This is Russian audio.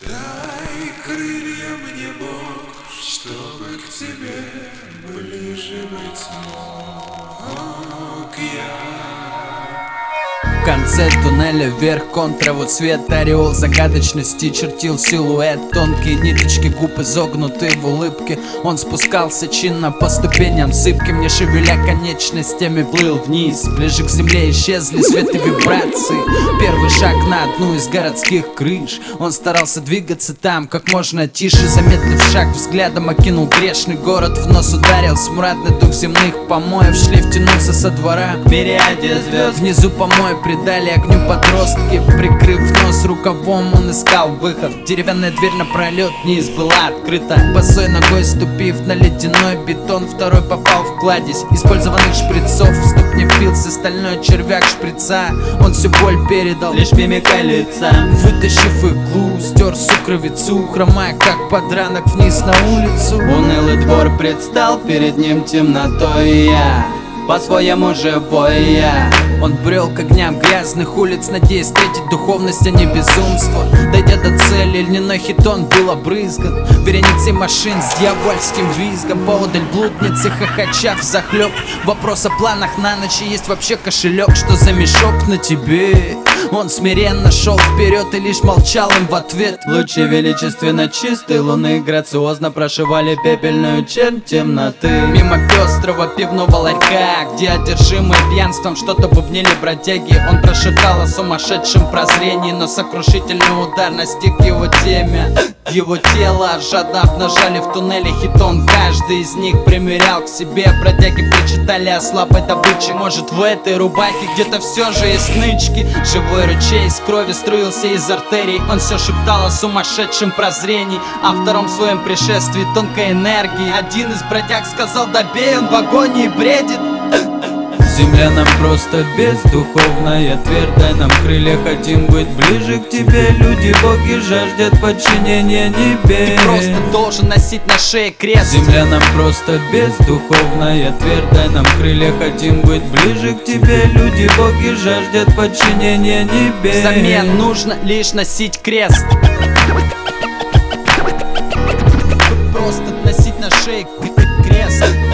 Дай крылья мне, Бог, чтобы к тебе ближе быть мог я. В конце туннеля вверх контра, вот свет, ореол загадочности чертил силуэт. Тонкие ниточки губ изогнуты в улыбке. Он спускался чинно по ступеням зыбким, не шевеля конечностями плыл вниз. Ближе к земле исчезли свет и вибрации. Первый шаг на одну из городских крыш. Он старался двигаться там как можно тише. Замедлив шаг, взглядом окинул грешный город. В нос ударил смрадный дух земных помоев. Шлейф тянулся со двора к мириаде звезд. Внизу помои придали огню подростки. Прикрыв нос рукавом, он искал выход. Деревянная дверь напролет вниз была открыта. Босой ногой ступив на ледяной бетон, второй попал в кладезь использованных шприцов. В ступне впился стальной червяк шприца. Он всю боль передал лишь мимикой лица. Вытащив иглу, стер сукровицу, хромая как подранок вниз на улицу. Унылый двор предстал перед ним темнотой, и я по-своему живой я. Он брел к огням грязных улиц, надеясь встретить духовность, а не безумство. Дойдя до цели, льняной хитон был обрызган вереницей машин с дьявольским визгом. Поодаль блудницы, хохоча взахлеб. Вопрос о планах на ночь, есть вообще кошелек. Что за мешок на тебе? Он смиренно шел вперед и лишь молчал им в ответ. Лучи величественно чистой луны грациозно прошивали пепельную чернь темноты. Мимо пестрого пивного ларька, где одержимые пьянством что-то бубнили бродяги, он прошептал о сумасшедшем прозрении, но сокрушительный удар настиг его темя. Его тело жадно обнажали в туннеле хитон. Каждый из них примерял к себе. Бродяги причитали о слабой добыче. Может, в этой рубахе где-то все же есть нычки. Живой ручей из крови струился из артерий. Он все шептал о сумасшедшем прозрении, о втором своем пришествии тонкой энергии. Один из бродяг сказал: да бей, он в агонии бредит. Земля нам просто бездуховная тварь, дай нам крылья, хотим быть ближе к тебе. Люди, боги жаждет подчинения небес. Ты просто должен носить на шее крест. Земля нам просто бездуховная тварь, дай нам крылья, хотим быть ближе к тебе. Люди, боги жаждет подчинения небес. Взамен нужно лишь носить крест. Просто носить на шее крест.